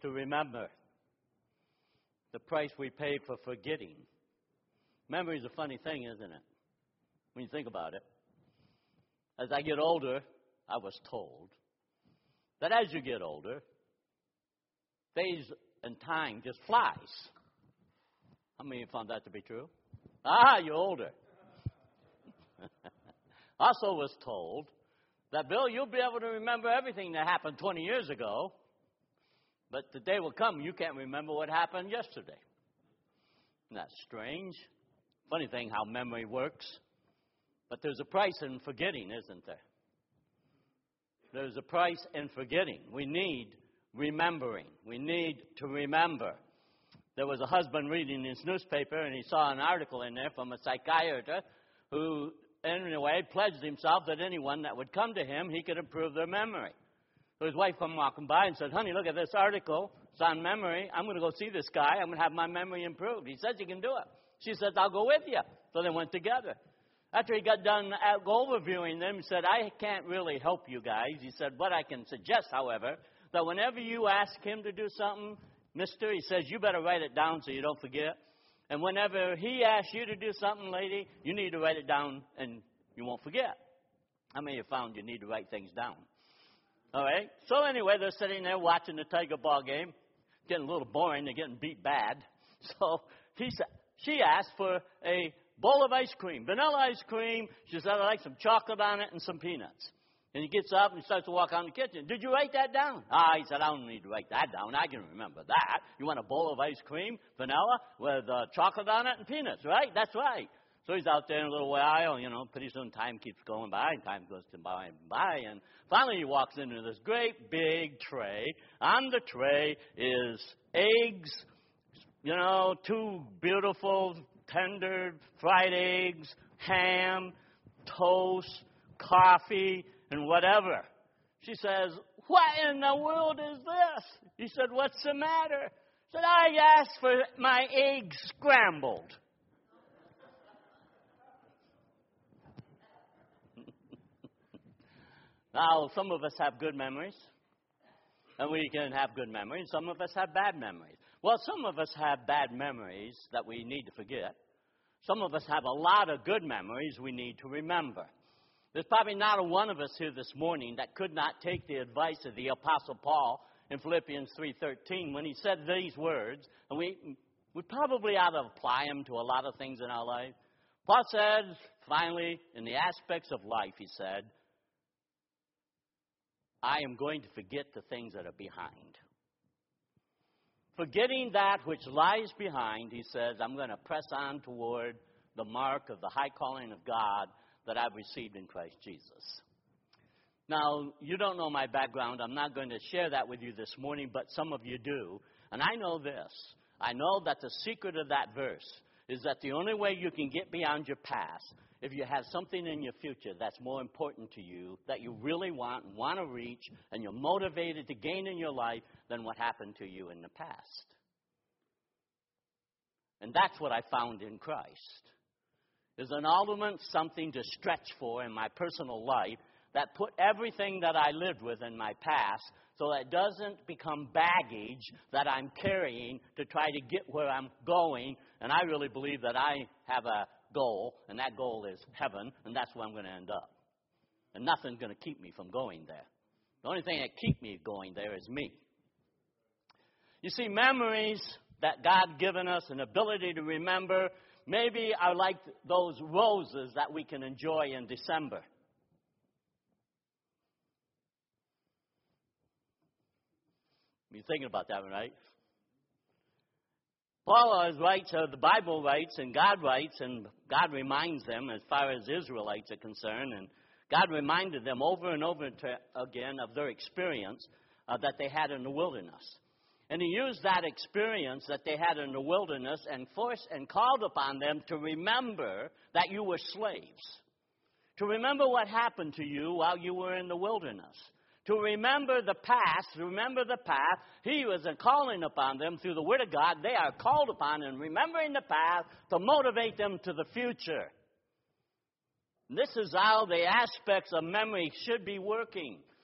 to remember. The price we pay for forgetting. Memory is a funny thing, isn't it? When you think about it. As I get older, I was told that as you get older, days and time just flies. How many of you found that to be true? You're older. Also was told that, Bill, you'll be able to remember everything that happened 20 years ago, but the day will come you can't remember what happened yesterday. Isn't that strange? Funny thing how memory works. But there's a price in forgetting, isn't there? There's a price in forgetting. We need remembering. We need to remember. There was a husband reading his newspaper, and he saw an article in there from a psychiatrist who, in a way, pledged himself that anyone that would come to him, he could improve their memory. So his wife came walking by and said, honey, look at this article. It's on memory. I'm going to go see this guy. I'm going to have my memory improved. He says he can do it. She says, I'll go with you. So they went together. After he got done overviewing them, he said, I can't really help you guys. He said, what I can suggest, however, that whenever you ask him to do something, mister, he says, you better write it down so you don't forget. And whenever he asks you to do something, lady, you need to write it down and you won't forget. How many of you found you need to write things down? All right. So anyway, they're sitting there watching the Tiger ball game. Getting a little boring. They're getting beat bad. So she asked for a bowl of ice cream, vanilla ice cream. She said, I'd like some chocolate on it and some peanuts. And he gets up and starts to walk out in the kitchen. Did you write that down? He said, I don't need to write that down. I can remember that. You want a bowl of ice cream, vanilla, with chocolate on it and peanuts, right? That's right. So he's out there in a little while, pretty soon time keeps going by, and time goes by and by, and finally he walks into this great big tray. On the tray is eggs, 2 beautiful, tender fried eggs, ham, toast, coffee, and whatever. She says, what in the world is this? He said, what's the matter? She said, I asked for my eggs scrambled. Now, some of us have good memories, and we can have good memories. Some of us have bad memories. Well, some of us have bad memories that we need to forget. Some of us have a lot of good memories we need to remember. There's probably not a one of us here this morning that could not take the advice of the Apostle Paul in Philippians 3:13 when he said these words, and we probably ought to apply them to a lot of things in our life. Paul said, finally, in the aspects of life, he said, I am going to forget the things that are behind. Forgetting that which lies behind, he says, I'm going to press on toward the mark of the high calling of God that I've received in Christ Jesus. Now, you don't know my background. I'm not going to share that with you this morning, but some of you do. And I know this. I know that the secret of that verse is that the only way you can get beyond your past, if you have something in your future that's more important to you, that you really want and want to reach, and you're motivated to gain in your life than what happened to you in the past. And that's what I found in Christ. There's an ultimate something to stretch for in my personal life that put everything that I lived with in my past so that it doesn't become baggage that I'm carrying to try to get where I'm going. And I really believe that I have a goal, and that goal is heaven, and that's where I'm going to end up. And nothing's going to keep me from going there. The only thing that keeps me going there is me. You see, memories that God given us, an ability to remember, maybe are like those roses that we can enjoy in December. You're thinking about that, right? Paul writes, the Bible writes, and God writes, and God reminds them as far as Israelites are concerned, and God reminded them over and over again of their experience that they had in the wilderness. And he used that experience that they had in the wilderness and forced and called upon them to remember that you were slaves. To remember what happened to you while you were in the wilderness. To remember the past, remember the past. He was calling upon them through the Word of God. They are called upon in remembering the past to motivate them to the future. And this is how the aspects of memory should be working.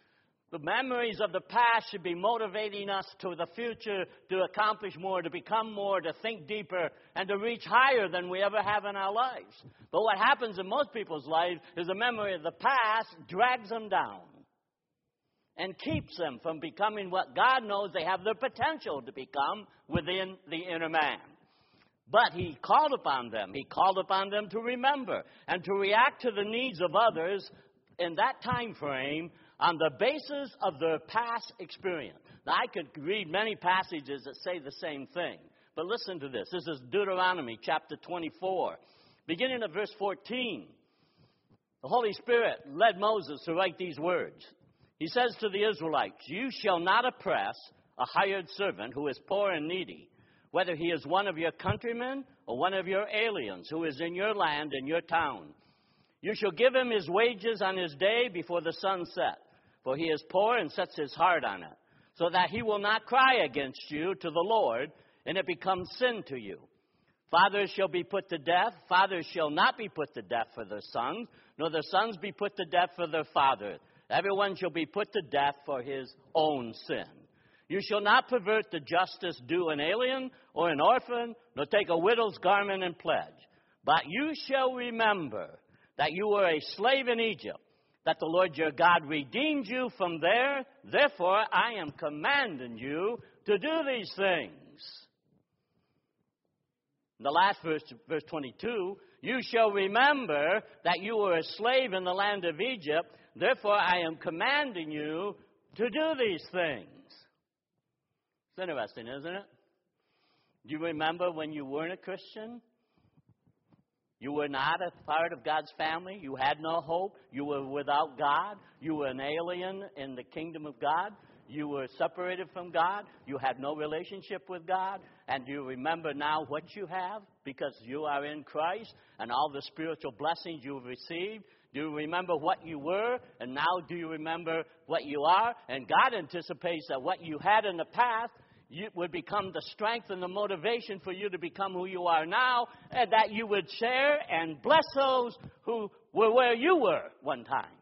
The memories of the past should be motivating us to the future to accomplish more, to become more, to think deeper, and to reach higher than we ever have in our lives. But what happens in most people's lives is the memory of the past drags them down and keeps them from becoming what God knows they have the potential to become within the inner man. But He called upon them. He called upon them to remember and to react to the needs of others in that time frame on the basis of their past experience. Now, I could read many passages that say the same thing. But listen to this. This is Deuteronomy chapter 24. Beginning at verse 14. The Holy Spirit led Moses to write these words. He says to the Israelites, "You shall not oppress a hired servant who is poor and needy, whether he is one of your countrymen or one of your aliens who is in your land and your town. You shall give him his wages on his day before the sun sets, for he is poor and sets his heart on it, so that he will not cry against you to the Lord, and it becomes sin to you. Fathers shall be put to death. Fathers shall not be put to death for their sons, nor their sons be put to death for their fathers. Everyone shall be put to death for his own sin. You shall not pervert the justice due an alien or an orphan, nor take a widow's garment in pledge. But you shall remember that you were a slave in Egypt, that the Lord your God redeemed you from there. Therefore, I am commanding you to do these things." In the last verse, verse 22, "You shall remember that you were a slave in the land of Egypt. Therefore, I am commanding you to do these things." It's interesting, isn't it? Do you remember when you weren't a Christian? You were not a part of God's family. You had no hope. You were without God. You were an alien in the kingdom of God. You were separated from God. You had no relationship with God. And do you remember now what you have because you are in Christ and all the spiritual blessings you've received? Do you remember what you were? And now do you remember what you are? And God anticipates that what you had in the past would become the strength and the motivation for you to become who you are now, and that you would share and bless those who were where you were one time.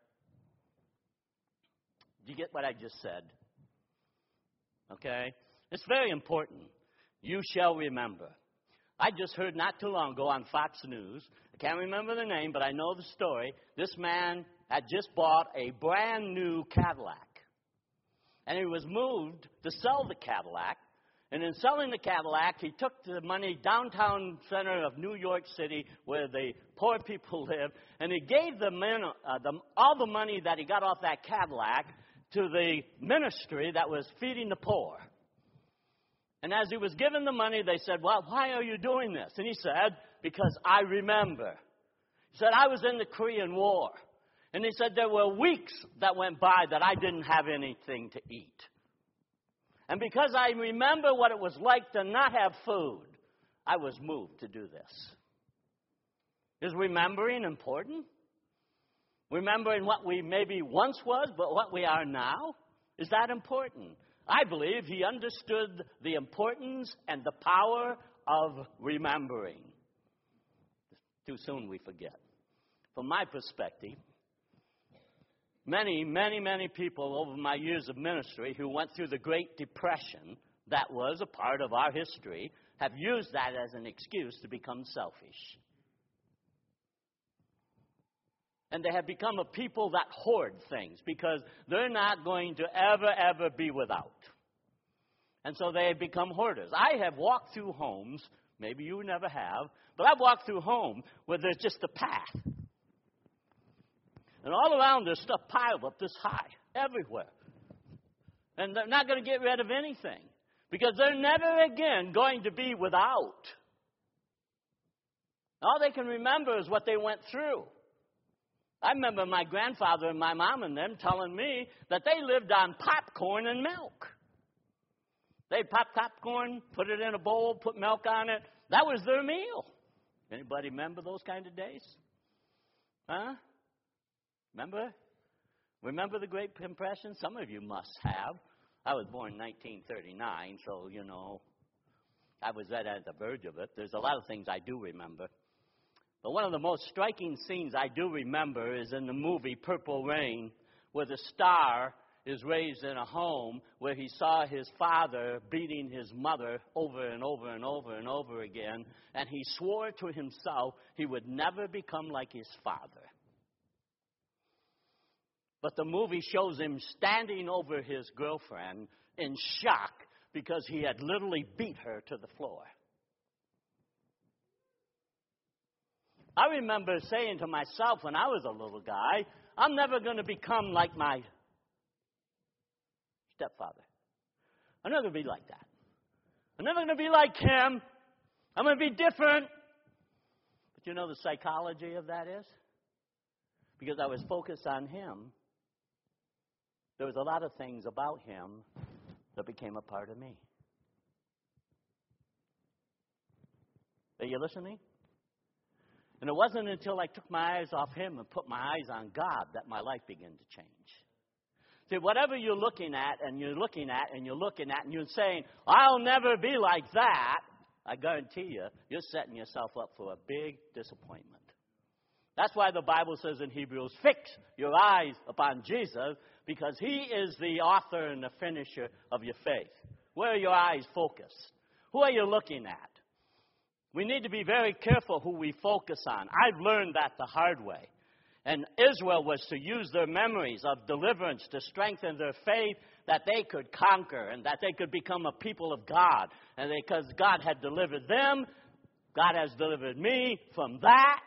Do you get what I just said? Okay? It's very important. You shall remember. I just heard not too long ago on Fox News, I can't remember the name, but I know the story. This man had just bought a brand new Cadillac. And he was moved to sell the Cadillac. And in selling the Cadillac, he took the money downtown center of New York City where the poor people live. And he gave all the money that he got off that Cadillac to the ministry that was feeding the poor. And as he was given the money, they said, "Well, why are you doing this?" And he said, "Because I remember." He said, "I was in the Korean War." And he said, "There were weeks that went by that I didn't have anything to eat. And because I remember what it was like to not have food, I was moved to do this." Is remembering important? Remembering what we maybe once was, but what we are now? Is that important? I believe he understood the importance and the power of remembering. Too soon we forget. From my perspective, many people over my years of ministry who went through the Great Depression, that was a part of our history, have used that as an excuse to become selfish. And they have become a people that hoard things because they're not going to ever be without. And so they have become hoarders. I have walked through homes, maybe you never have, but I've walked through homes where there's just a path. And all around there's stuff piled up this high, everywhere. And they're not going to get rid of anything because they're never again going to be without. All they can remember is what they went through. I remember my grandfather and my mom and them telling me that they lived on popcorn and milk. They'd pop popcorn, put it in a bowl, put milk on it. That was their meal. Anybody remember those kind of days? Huh? Remember the Great Depression? Some of you must have. I was born in 1939, so, I was right at the verge of it. There's a lot of things I do remember. But one of the most striking scenes I do remember is in the movie Purple Rain, where the star is raised in a home where he saw his father beating his mother over and over and over and over again, and he swore to himself he would never become like his father. But the movie shows him standing over his girlfriend in shock because he had literally beat her to the floor. I remember saying to myself when I was a little guy, I'm never going to become like my stepfather. I'm never going to be like that. I'm never going to be like him. I'm going to be different. But you know the psychology of that is? Because I was focused on him, there was a lot of things about him that became a part of me. Are you listening? And it wasn't until I took my eyes off him and put my eyes on God that my life began to change. See, whatever you're looking at and you're looking at and you're looking at and you're saying, I'll never be like that, I guarantee you, you're setting yourself up for a big disappointment. That's why the Bible says in Hebrews, fix your eyes upon Jesus, because he is the author and the finisher of your faith. Where are your eyes focused? Who are you looking at? We need to be very careful who we focus on. I've learned that the hard way. And Israel was to use their memories of deliverance to strengthen their faith that they could conquer and that they could become a people of God. And because God had delivered them, God has delivered me from that.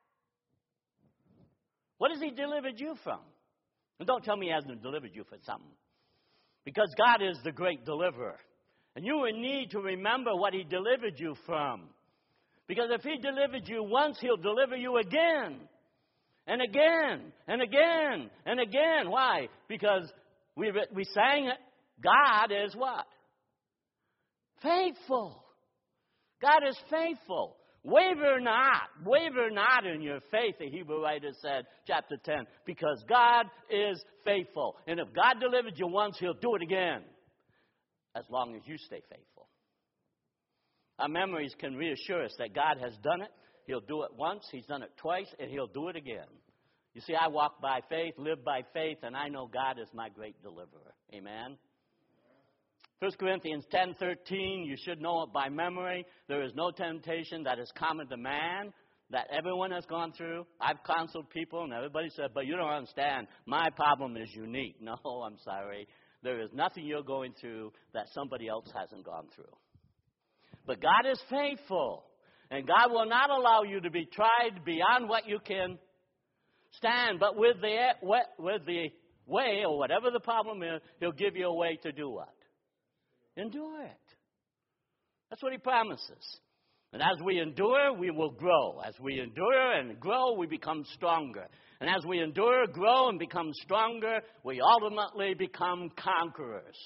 What has he delivered you from? And don't tell me he hasn't delivered you from something. Because God is the great deliverer. And you will need to remember what he delivered you from. Because if he delivered you once, he'll deliver you again. And again, and again, and again. Why? Because we sang it. God is what? Faithful. God is faithful. Waver not in your faith, the Hebrew writer said, chapter 10, because God is faithful. And if God delivered you once, he'll do it again, as long as you stay faithful. Our memories can reassure us that God has done it. He'll do it once, he's done it twice, and he'll do it again. You see, I walk by faith, live by faith, and I know God is my great deliverer. Amen? 1 Corinthians 10:13, you should know it by memory. There is no temptation that is common to man that everyone has gone through. I've counseled people, and everybody said, but you don't understand. My problem is unique. No, I'm sorry. There is nothing you're going through that somebody else hasn't gone through. But God is faithful. And God will not allow you to be tried beyond what you can stand. But with the way, or whatever the problem is, he'll give you a way to do what? Endure it. That's what he promises. And as we endure, we will grow. As we endure and grow, we become stronger. And as we endure, grow, and become stronger, we ultimately become conquerors.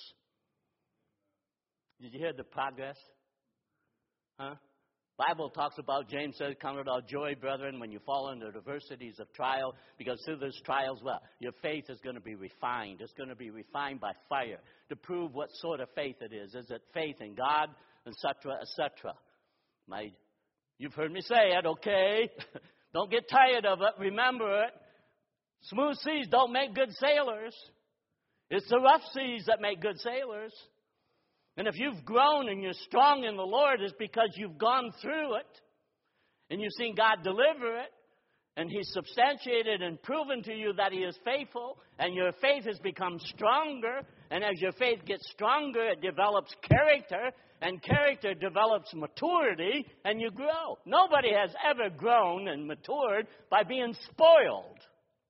Did you hear the progress? Huh? Bible talks about, James says, count it all joy, brethren, when you fall into diversities of trial, because through those trials, well, your faith is going to be refined. It's going to be refined by fire to prove what sort of faith it is. Is it faith in God, etc., etc.? You've heard me say it, okay? Don't get tired of it. Remember it. Smooth seas don't make good sailors. It's the rough seas that make good sailors. And if you've grown and you're strong in the Lord, it's because you've gone through it. And you've seen God deliver it. And he's substantiated and proven to you that he is faithful. And your faith has become stronger. And as your faith gets stronger, it develops character. And character develops maturity. And you grow. Nobody has ever grown and matured by being spoiled.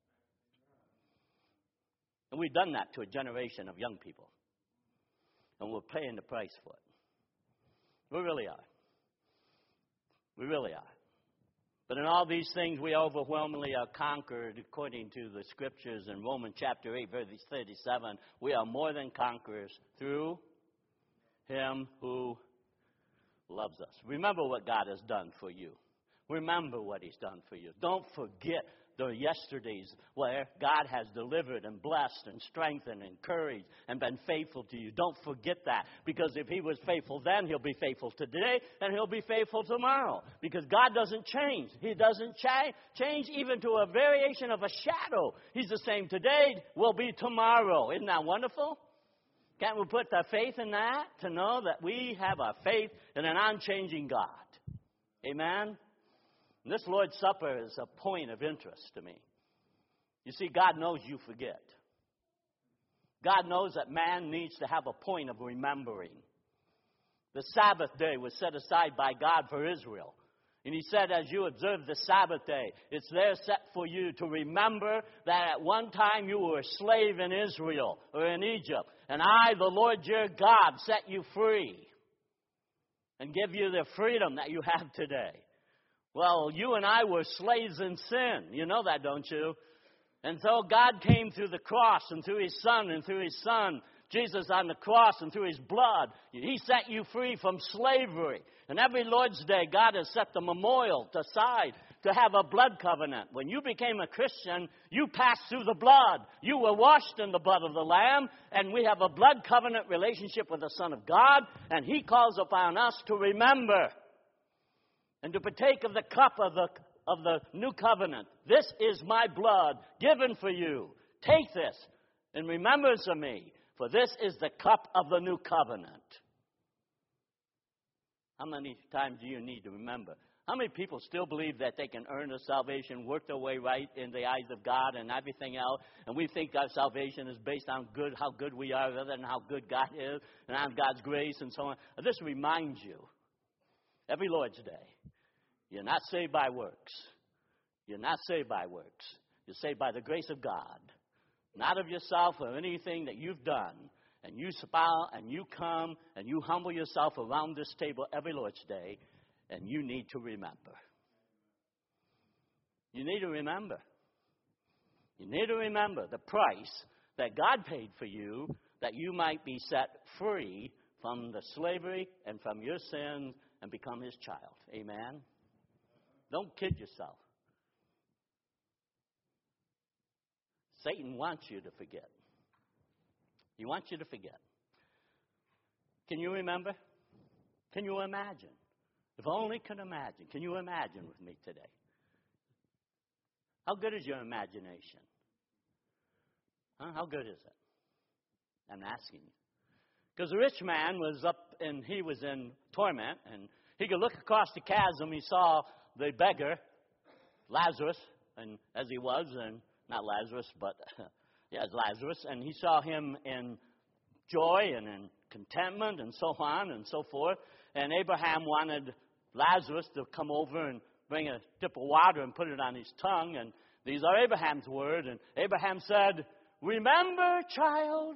And we've done that to a generation of young people. And we're paying the price for it. We really are. We really are. But in all these things, we overwhelmingly are conquered according to the scriptures in Romans chapter 8, verse 37. We are more than conquerors through him who loves us. Remember what God has done for you. Remember what He's done for you. Don't forget the yesterdays where God has delivered and blessed and strengthened and encouraged and been faithful to you. Don't forget that, because if He was faithful then, He'll be faithful today and He'll be faithful tomorrow, because God doesn't change. He doesn't change even to a variation of a shadow. He's the same today, will be tomorrow. Isn't that wonderful? Can't we put our faith in that, to know that we have our faith in an unchanging God? Amen? And this Lord's Supper is a point of interest to me. You see, God knows you forget. God knows that man needs to have a point of remembering. The Sabbath day was set aside by God for Israel. And He said, as you observe the Sabbath day, it's there set for you to remember that at one time you were a slave in Israel or in Egypt. And I, the Lord your God, set you free and give you the freedom that you have today. Well, you and I were slaves in sin. You know that, don't you? And so God came through the cross and through His Son and through His Son, Jesus on the cross, and through His blood. He set you free from slavery. And every Lord's Day, God has set the memorial aside to have a blood covenant. When you became a Christian, you passed through the blood. You were washed in the blood of the Lamb, and we have a blood covenant relationship with the Son of God, and He calls upon us to remember and to partake of the cup of the new covenant. This is my blood given for you. Take this in remembrance of me, for this is the cup of the new covenant. How many times do you need to remember? How many people still believe that they can earn their salvation, work their way right in the eyes of God and everything else, and we think our salvation is based on how good we are rather than how good God is and on God's grace and so on? This reminds you, every Lord's Day, you're not saved by works. You're not saved by works. You're saved by the grace of God, not of yourself or anything that you've done. And you smile and you come and you humble yourself around this table every Lord's Day, and you need to remember. You need to remember. You need to remember the price that God paid for you, that you might be set free from the slavery and from your sins and become His child. Amen? Don't kid yourself. Satan wants you to forget. He wants you to forget. Can you remember? Can you imagine? If only can imagine. Can you imagine with me today? How good is your imagination? Huh? How good is it? I'm asking you. Because the rich man was up and he was in torment, and he could look across the chasm. He saw the beggar, Lazarus, and as he was, and not Lazarus, but Lazarus, and he saw him in joy and in contentment and so on and so forth. And Abraham wanted Lazarus to come over and bring a dip of water and put it on his tongue. And these are Abraham's words. And Abraham said, remember, child,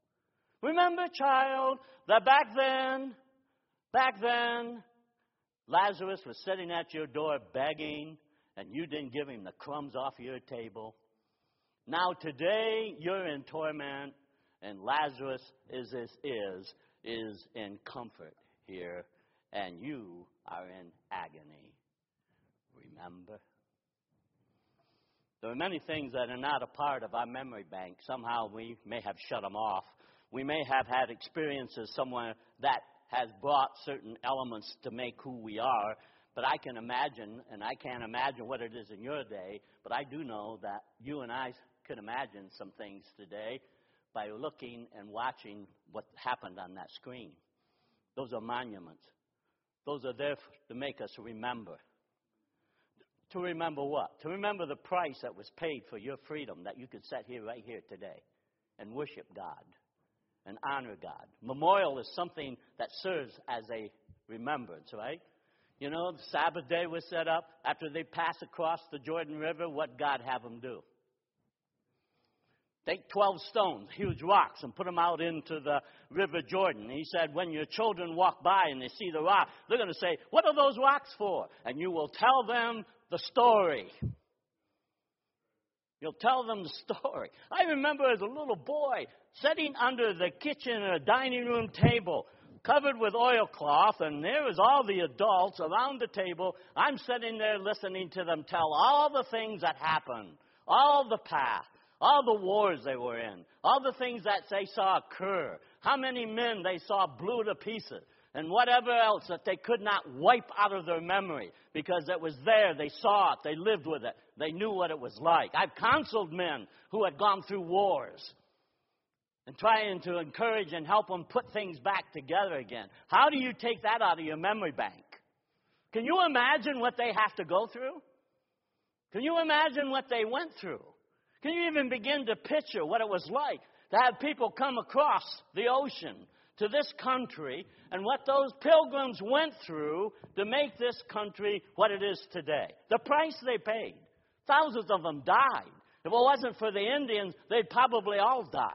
that back then, Lazarus was sitting at your door begging, and you didn't give him the crumbs off your table. Now today you're in torment, and Lazarus is in comfort here, and you are in agony. Remember? There are many things that are not a part of our memory bank. Somehow we may have shut them off. We may have had experiences somewhere that has brought certain elements to make who we are. But I can imagine, and I can't imagine what it is in your day, but I do know that you and I can imagine some things today by looking and watching what happened on that screen. Those are monuments. Those are there to make us remember. To remember what? To remember the price that was paid for your freedom, that you could sit here right here today and worship God and honor God. Memorial is something that serves as a remembrance, right? You know, the Sabbath day was set up after they passed across the Jordan River. What God have them do? Take 12 stones, huge rocks, and put them out into the River Jordan. And he said, when your children walk by and they see the rock, they're going to say, what are those rocks for? And you will tell them the story. You'll tell them the story. I remember as a little boy sitting under the kitchen or dining room table, covered with oilcloth, and there was all the adults around the table. I'm sitting there listening to them tell all the things that happened, all the past, all the wars they were in, all the things that they saw occur, how many men they saw blew to pieces, and whatever else that they could not wipe out of their memory because it was there. They saw it. They lived with it. They knew what it was like. I've counseled men who had gone through wars and trying to encourage and help them put things back together again. How do you take that out of your memory bank? Can you imagine what they have to go through? Can you imagine what they went through? Can you even begin to picture what it was like to have people come across the ocean to this country and what those pilgrims went through to make this country what it is today? The price they paid. Thousands of them died. If it wasn't for the Indians, they'd probably all died.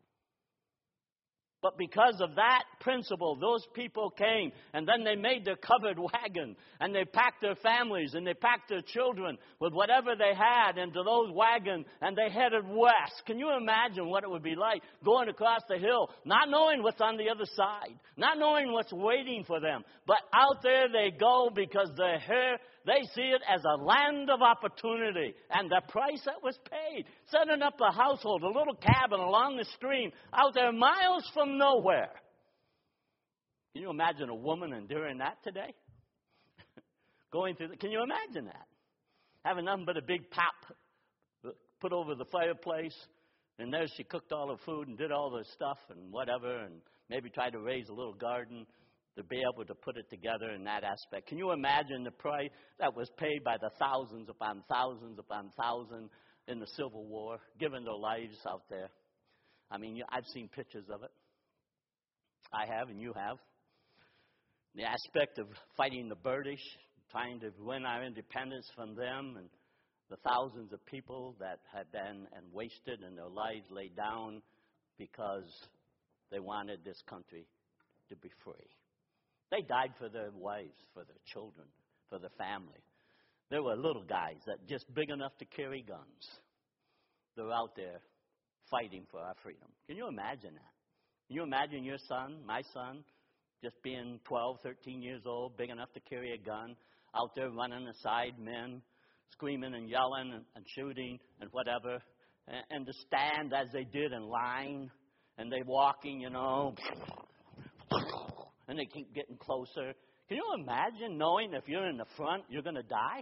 But because of that principle, those people came, and then they made their covered wagon, and they packed their families, and they packed their children with whatever they had into those wagons, and they headed west. Can you imagine what it would be like going across the hill, not knowing what's on the other side, not knowing what's waiting for them, but out there they go because they see it as a land of opportunity, and the price that was paid, setting up a household, a little cabin along the stream, out there miles from nowhere. Can you imagine a woman enduring that today? Going through can you imagine that? Having nothing but a big pop put over the fireplace, and there she cooked all her food and did all the stuff and whatever, and maybe tried to raise a little garden to be able to put it together in that aspect. Can you imagine the price that was paid by the thousands upon thousands upon thousands in the Civil War, giving their lives out there? I mean, I've seen pictures of it. I have, and you have. The aspect of fighting the British, trying to win our independence from them, and the thousands of people that had been and wasted and their lives laid down because they wanted this country to be free. They died for their wives, for their children, for their family. There were little guys that just big enough to carry guns. They're out there fighting for our freedom. Can you imagine that? Can you imagine your son, my son, just being 12, 13 years old, big enough to carry a gun, out there running aside men, screaming and yelling and shooting and whatever, and to stand as they did in line, and they walking, you know, and they keep getting closer. Can you imagine knowing if you're in the front, you're going to die?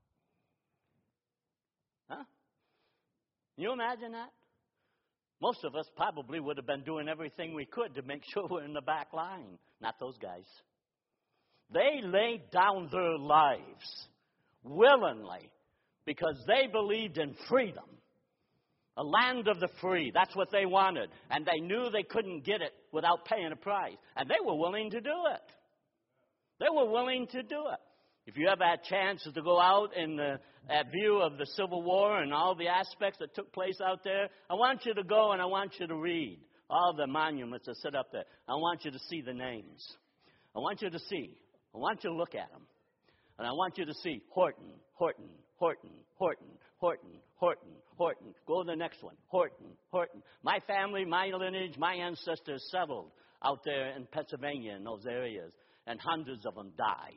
Huh? Can you imagine that? Most of us probably would have been doing everything we could to make sure we're in the back line. Not those guys. They laid down their lives willingly because they believed in freedom. A land of the free. That's what they wanted. And they knew they couldn't get it without paying a price. And they were willing to do it. They were willing to do it. If you ever had chances to go out in at view of the Civil War and all the aspects that took place out there, I want you to go and I want you to read all the monuments that sit up there. I want you to see the names. I want you to see. I want you to look at them. And I want you to see Horton, Horton, Horton, Horton, Horton, Horton, Horton. Go to the next one. Horton, Horton. My family, my lineage, my ancestors settled out there in Pennsylvania in those areas, and hundreds of them died.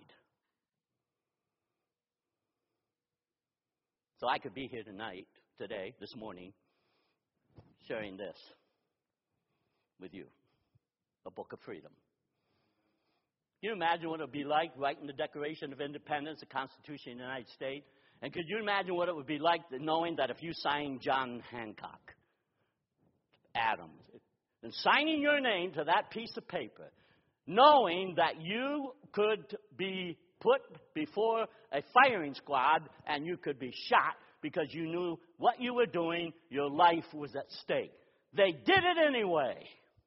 So I could be here tonight, today, this morning, sharing this with you, a book of freedom. Can you imagine what it would be like writing the Declaration of Independence, the Constitution of the United States? And could you imagine what it would be like knowing that if you signed John Hancock, Adams, and signing your name to that piece of paper, knowing that you could be put before a firing squad and you could be shot because you knew what you were doing, your life was at stake. They did it anyway.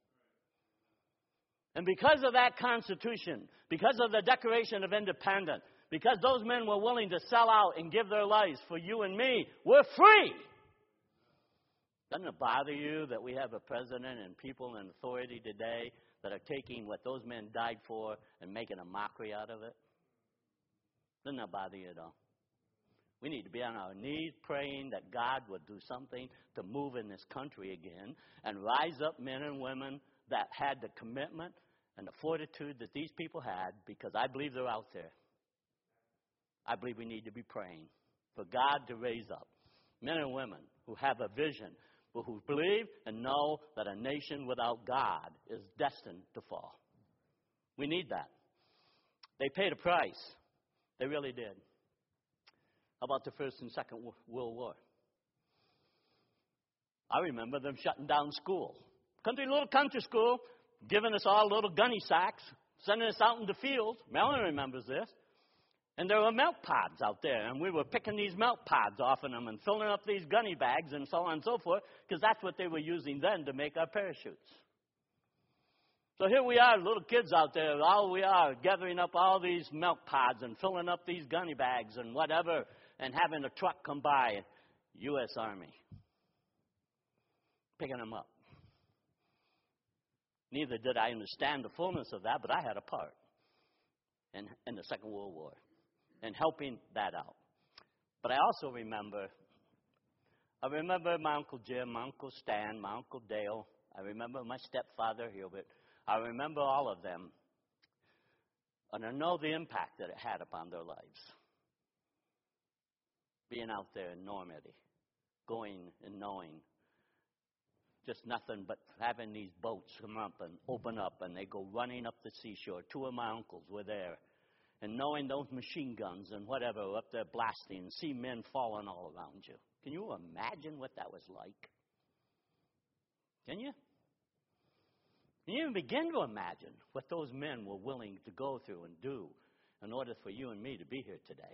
And because of that Constitution, because of the Declaration of Independence, because those men were willing to sell out and give their lives for you and me, we're free. Doesn't it bother you that we have a president and people in authority today that are taking what those men died for and making a mockery out of it? Doesn't that bother you at all? We need to be on our knees praying that God would do something to move in this country again and rise up men and women that had the commitment and the fortitude that these people had, because I believe they're out there. I believe we need to be praying for God to raise up men and women who have a vision, but who believe and know that a nation without God is destined to fall. We need that. They paid a price. They really did. How about the First and Second World War? I remember them shutting down school. Little country school, giving us all little gunny sacks, sending us out in the fields. Melanie remembers this. And there were milk pods out there, and we were picking these milk pods off of them and filling up these gunny bags and so on and so forth, because that's what they were using then to make our parachutes. So here we are, little kids out there, all we are, gathering up all these milk pods and filling up these gunny bags and whatever, and having a truck come by, U.S. Army, picking them up. Neither did I understand the fullness of that, but I had a part in the Second World War and helping that out. But I also remember my Uncle Jim, my Uncle Stan, my Uncle Dale. I remember my stepfather, Hubert. I remember all of them. And I know the impact that it had upon their lives. Being out there in Normandy, going and knowing just nothing but having these boats come up and open up, and they go running up the seashore. Two of my uncles were there. And knowing those machine guns and whatever were up there blasting, and see men falling all around you. Can you imagine what that was like? Can you? Can you even begin to imagine what those men were willing to go through and do in order for you and me to be here today?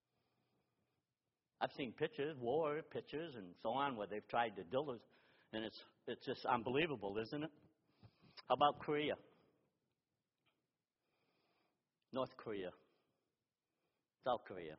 I've seen pictures, war pictures, and so on, where they've tried to do it, and it's just unbelievable, isn't it? How about Korea? North Korea, South Korea.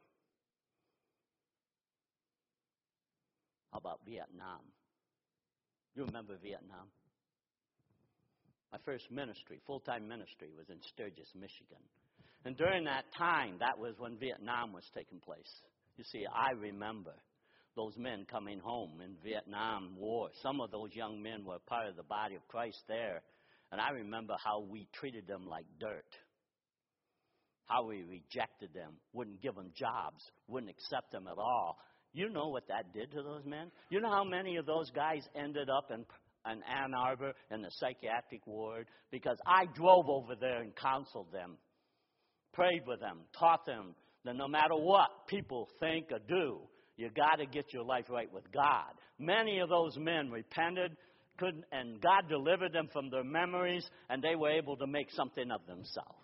How about Vietnam? You remember Vietnam? My first ministry, full-time ministry, was in Sturgis, Michigan. And during that time, that was when Vietnam was taking place. You see, I remember those men coming home in Vietnam War. Some of those young men were part of the body of Christ there. And I remember how we treated them like dirt. How we rejected them, wouldn't give them jobs, wouldn't accept them at all. You know what that did to those men? You know how many of those guys ended up in Ann Arbor in the psychiatric ward? Because I drove over there and counseled them, prayed with them, taught them that no matter what people think or do, you got to get your life right with God. Many of those men repented, and God delivered them from their memories, and they were able to make something of themselves.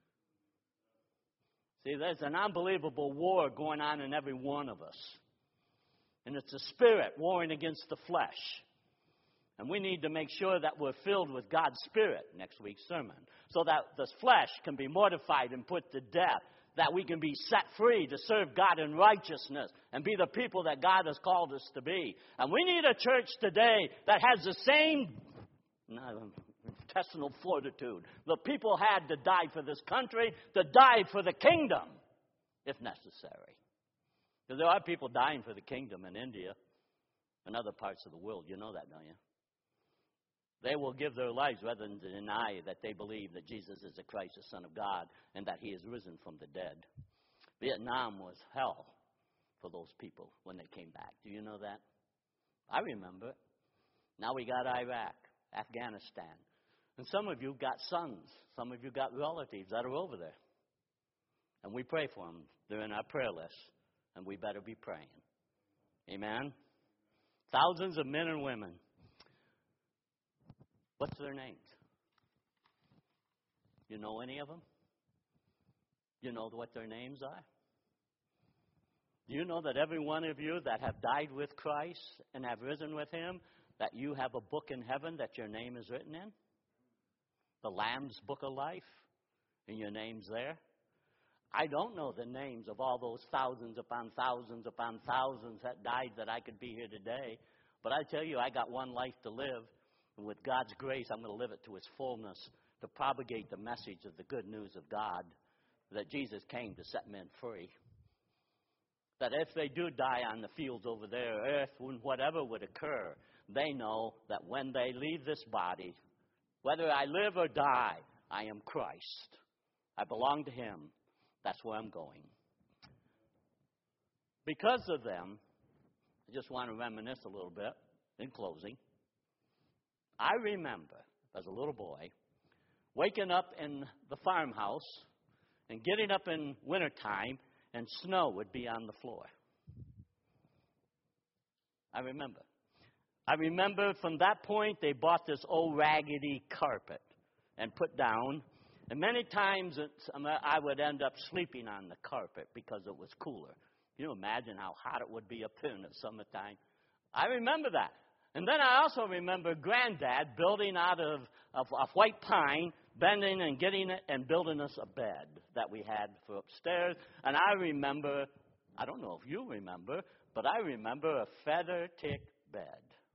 See, there's an unbelievable war going on in every one of us. And it's the spirit warring against the flesh. And we need to make sure that we're filled with God's Spirit, next week's sermon, so that this flesh can be mortified and put to death, that we can be set free to serve God in righteousness and be the people that God has called us to be. And we need a church today that has the same intestinal fortitude the people had to die for this country, to die for the kingdom, if necessary. Because there are people dying for the kingdom in India and other parts of the world. You know that, don't you? They will give their lives rather than deny that they believe that Jesus is the Christ, the Son of God, and that he is risen from the dead. Vietnam was hell for those people when they came back. Do you know that? I remember it. Now we got Iraq, Afghanistan. And some of you got sons. Some of you got relatives that are over there. And we pray for them. They're in our prayer list. And we better be praying. Amen? Thousands of men and women. What's their names? You know any of them? You know what their names are? Do you know that every one of you that have died with Christ and have risen with him, that you have a book in heaven that your name is written in? The Lamb's Book of Life, and your name's there. I don't know the names of all those thousands upon thousands upon thousands that died that I could be here today. But I tell you, I got one life to live. And with God's grace, I'm going to live it to its fullness, to propagate the message of the good news of God, that Jesus came to set men free. That if they do die on the fields over there, earth, whatever would occur, they know that when they leave this body, whether I live or die, I am Christ. I belong to Him. That's where I'm going. Because of them, I just want to reminisce a little bit in closing. I remember, as a little boy, waking up in the farmhouse and getting up in wintertime, and snow would be on the floor. I remember. I remember from that point, they bought this old raggedy carpet and put down. And many times I would end up sleeping on the carpet because it was cooler. Can you imagine how hot it would be up there in the summertime? I remember that. And then I also remember Granddad building out of white pine, bending and getting it and building us a bed that we had for upstairs. And I remember, I don't know if you remember, but I remember a feather tick bed.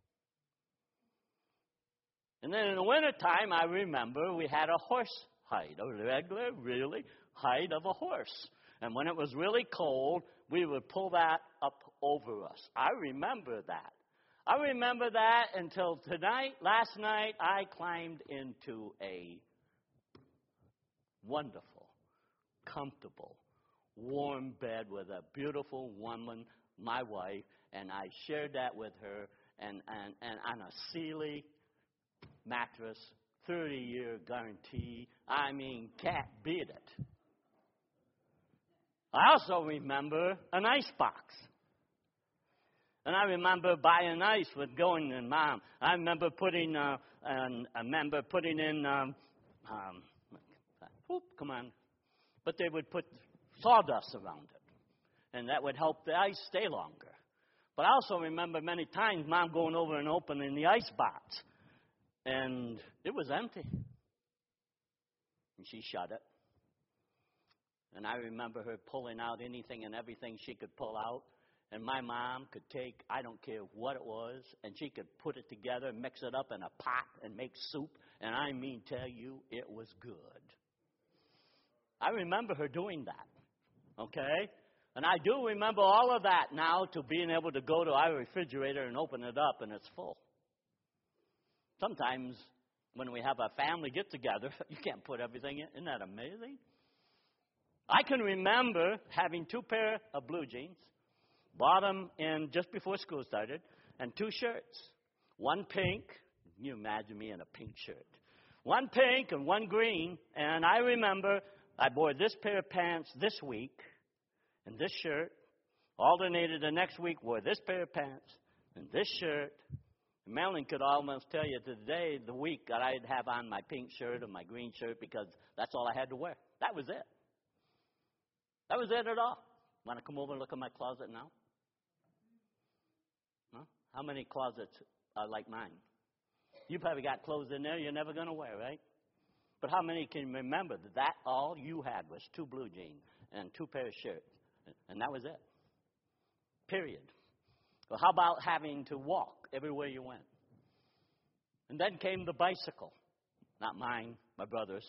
And then in the wintertime, I remember we had a horse hide, a regular, really hide of a horse. And when it was really cold, we would pull that up over us. I remember that. I remember that until tonight, last night, I climbed into a wonderful, comfortable, warm bed with a beautiful woman, my wife, and I shared that with her, and on a Sealy mattress, 30-year guarantee. I mean, can't beat it. I also remember an ice box. And I remember buying ice with going and Mom. I remember putting in, come on. But they would put sawdust around it. And that would help the ice stay longer. But I also remember many times Mom going over and opening the ice box. And it was empty. And she shut it. And I remember her pulling out anything and everything she could pull out. And my mom could take, I don't care what it was, and she could put it together, mix it up in a pot, and make soup. And I mean, tell you, it was good. I remember her doing that, okay? And I do remember all of that now to being able to go to our refrigerator and open it up, and it's full. Sometimes when we have a family get-together, you can't put everything in. Isn't that amazing? I can remember having 2 pair of blue jeans, bought them in just before school started, and 2 shirts. One pink. Can you imagine me in a pink shirt? One pink and one green. And I remember I wore this pair of pants this week and this shirt. Alternated the next week, wore this pair of pants and this shirt. And Marilyn could almost tell you today, the week, that I'd have on my pink shirt or my green shirt because that's all I had to wear. That was it. That was it at all. Want to come over and look at my closet now? Huh? How many closets are like mine? You probably got clothes in there you're never going to wear, right? But how many can remember that all you had was 2 blue jeans and 2 pair of shirts, and that was it? Period. Well, how about having to walk everywhere you went? And then came the bicycle. Not mine, my brother's.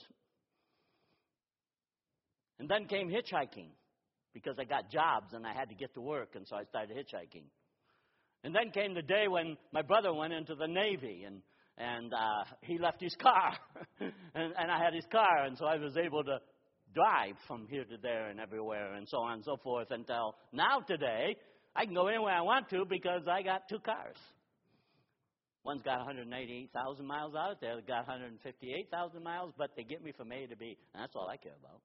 And then came hitchhiking because I got jobs and I had to get to work, and so I started hitchhiking. And then came the day when my brother went into the Navy, and he left his car, and I had his car, and so I was able to drive from here to there and everywhere, and so on and so forth, until now today, I can go anywhere I want to because I got 2 cars. One's got 188,000 miles on it, the other got 158,000 miles, but they get me from A to B, and that's all I care about.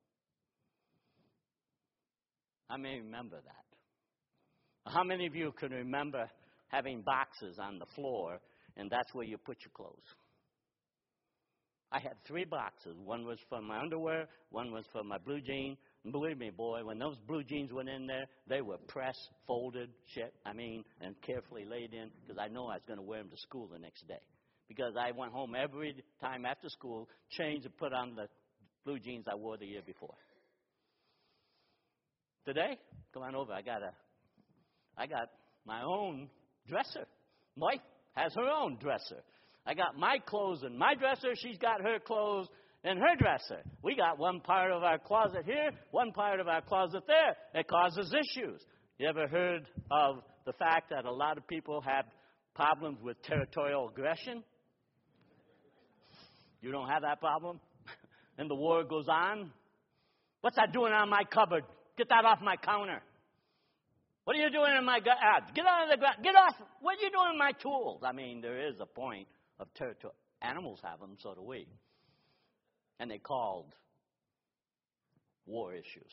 How many remember that? How many of you can remember having boxes on the floor, and that's where you put your clothes? I had 3 boxes. One was for my underwear, one was for my blue jeans. And believe me, boy, when those blue jeans went in there, they were pressed, folded, and carefully laid in, because I know I was going to wear them to school the next day. Because I went home every time after school, changed and put on the blue jeans I wore the year before. Today, come on over. I got my own dresser. My wife has her own dresser. I got my clothes in my dresser. She's got her clothes in her dresser. We got one part of our closet here, one part of our closet there. It causes issues. You ever heard of the fact that a lot of people have problems with territorial aggression? You don't have that problem? and the war goes on. What's that doing on my cupboard? Get that off my counter. What are you doing in my garage? Get out of the garage. Get off. What are you doing in my tools? I mean, there is a point of territory. Animals have them, so do we. And they called war issues.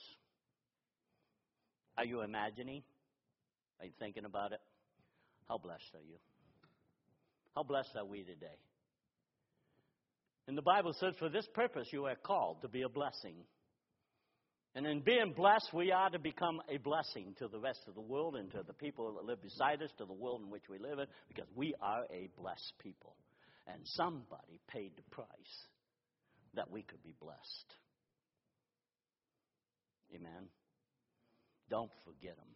Are you imagining? Are you thinking about it? How blessed are you? How blessed are we today? And the Bible says, for this purpose you are called to be a blessing. And in being blessed, we are to become a blessing to the rest of the world and to the people that live beside us, to the world in which we live in, because we are a blessed people. And somebody paid the price that we could be blessed. Amen. Don't forget them.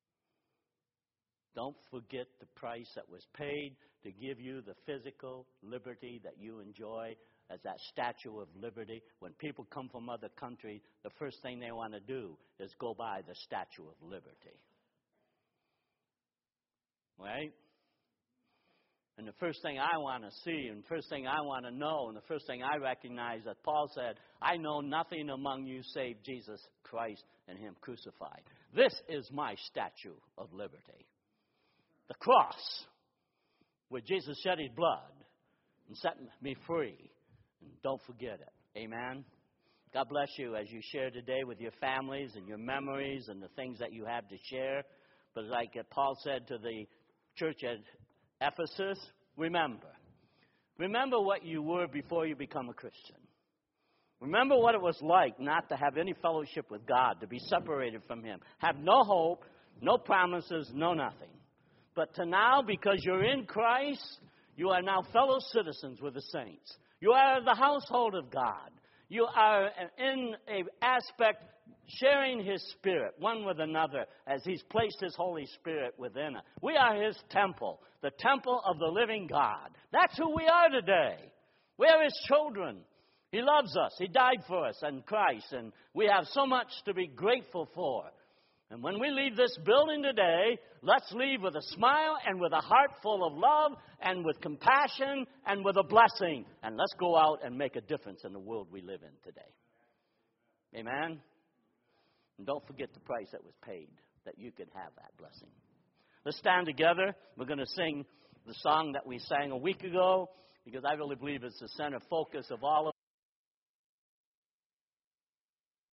Don't forget the price that was paid to give you the physical liberty that you enjoy as that Statue of Liberty. When people come from other countries, the first thing they want to do is go by the Statue of Liberty. Right? And the first thing I want to see, and the first thing I want to know, and the first thing I recognize that Paul said, I know nothing among you save Jesus Christ and Him crucified. This is my Statue of Liberty. The cross, where Jesus shed His blood and set me free. And don't forget it. Amen. God bless you as you share today with your families and your memories and the things that you have to share. But like Paul said to the church at Ephesus, remember. Remember what you were before you become a Christian. Remember what it was like not to have any fellowship with God, to be separated from Him. Have no hope, no promises, no nothing. But to now, because you're in Christ, you are now fellow citizens with the saints. You are the household of God. You are in an aspect sharing His Spirit one with another as He's placed His Holy Spirit within us. We are His temple, the temple of the living God. That's who we are today. We are His children. He loves us. He died for us in Christ, and we have so much to be grateful for. And when we leave this building today, let's leave with a smile and with a heart full of love and with compassion and with a blessing. And let's go out and make a difference in the world we live in today. Amen? And don't forget the price that was paid that you could have that blessing. Let's stand together. We're going to sing the song that we sang a week ago because I really believe it's the center focus of all of